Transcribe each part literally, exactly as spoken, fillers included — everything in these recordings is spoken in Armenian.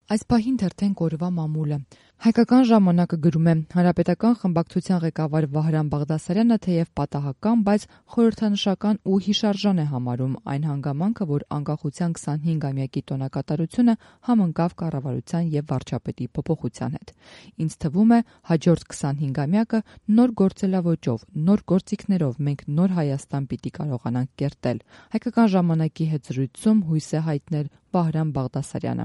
Այս պահին թերթենք օրվա մամուլը։ Հայկական ժամանակը գրում է. Հանրապետական խմբակցության ղեկավար Վահրամ Բաղդասարյանը թեև պատահական, բայց խորհրդանշական ու հիշարժան է համարում այն հանգամանքը, որ անկախության քսանհինգամյակի տոնակատարությունը համընկավ կառավարության եւ վարչապետի փոփոխության հետ։ Ինձ թվում է, հաջորդ քսանհինգամյակը նոր գործելավոճով, նոր գործիքներով մենք նոր Հայաստան պիտի կարողանանք կերտել։ Հայկական ժամանակի հետ զրույցում հույս է հայտնել Վահրամ Բաղդասարյանը։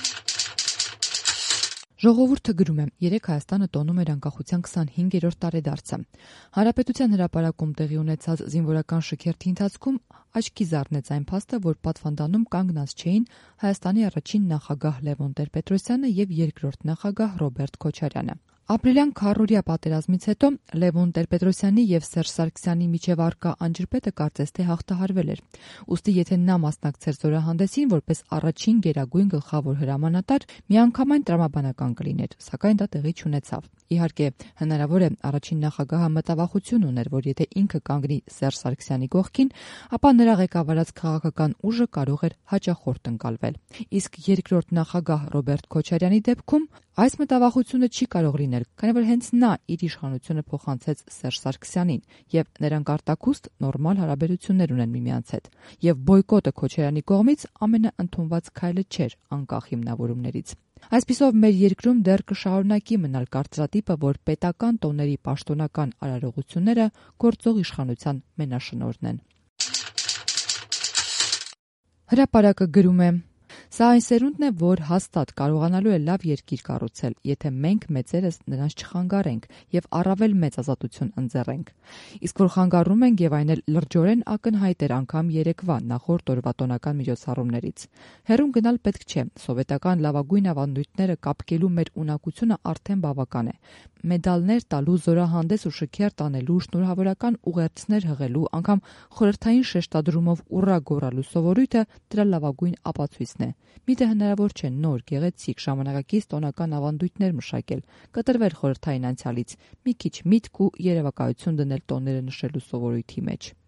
Ժողովուրդը գրում է. երեկ Հայաստանը տոնում էր անկախության քսանհինգերորդ տարեդարձը։ Հանրապետության հրապարակում տեղի ունեցած զինվորական շքերթի ընթացքում աչքի զարնեց այն փաստը, որ պատվանդանում կանգնած չէին Հայաստանի առաջին նախագահ Լևոն Տեր-Պետրոսյանը եւ երկրորդ նախագահ Ռոբերտ Քոչարյանը։ Ապրիլյան քառօրյա պատերազմից հետո Լևոն Տեր-Պետրոսյանի եւ Սերժ Սարգսյանի միջև առկա անջրպետը կարծես թե հաղթահարվել էր։ Ուստի եթե նա մասնակցեր զորահանդեսին որպես առաջին գերագույն գլխավոր հրամանատար, միանգամայն տրամաբանական կլիներ, սակայն դա տեղի չունեցավ։ Իհարկե, հնարավոր է առաջին նախագահը մտավախություն ուներ, որ եթե ինքը կանգնի Սերժ Սարգսյանի կողքին, ապա նրա ղեկավարած քաղաքական ուժը կարող էր հաճախորդ ընկալվել։ Իսկ երկրորդ նախագահ Ռոբերտ Քոչարյանի դեպքում այս մտավախությունը չի կարող լինել, քանի որ հենց նա իր իշխանությունը փոխանցեց Սերժ Սարգսյանին, եւ նրանք արտաքուստ նորմալ հարաբերություններ ունեն միմյանց հետ։ Եվ բոյկոտը Քոչարյանի կողմից ամենաընդունված քայլը չէր անկախ հիմնավորումներից։ Այսպիսով մեր երկրում դեռ կշարունակի մնալ կարծրատիպը, որ պետական տոների պաշտոնական արարողությունները գործող իշխանության մենաշնորհն են։ Հրապարակը գրում է. Սա այն սերունդն է, որ հաստատ կարողանալու է լավ երկիր կառուցել, եթե մենք մեծերս նրանց չխանգարենք եւ առավել մեծ ազատություն ընձեռենք։ Իսկ որ խանգարում ենք եւ այն էլ լրջորեն ակնհայտ էր անգամ երեկվա նախորդ օրվա տոնական միջոցառումներից։ Հեռուն գնալ պետք չէ, սովետական լավագույն ավանդույթները կապկելու մեր ունակությունը արդեն բավական է։ Մեդալներ տալու, զորահանդես ու շքերթ անելու, շնորհավորական ուղերձներ հղելու, անգամ խորհրդային շեշտադրումով ուռա գոռալու սովորույթը դրա լավագույն ապացույցն է։ Միթե հնարավոր չէ նոր գեղեցիկ ժամանակակից տոնական ավանդույթներ մշակել, կտրվել խորհրդային անցյալից, մի քիչ միտք ու երևակայություն դնել տոները նշելու սովորույթի մեջ։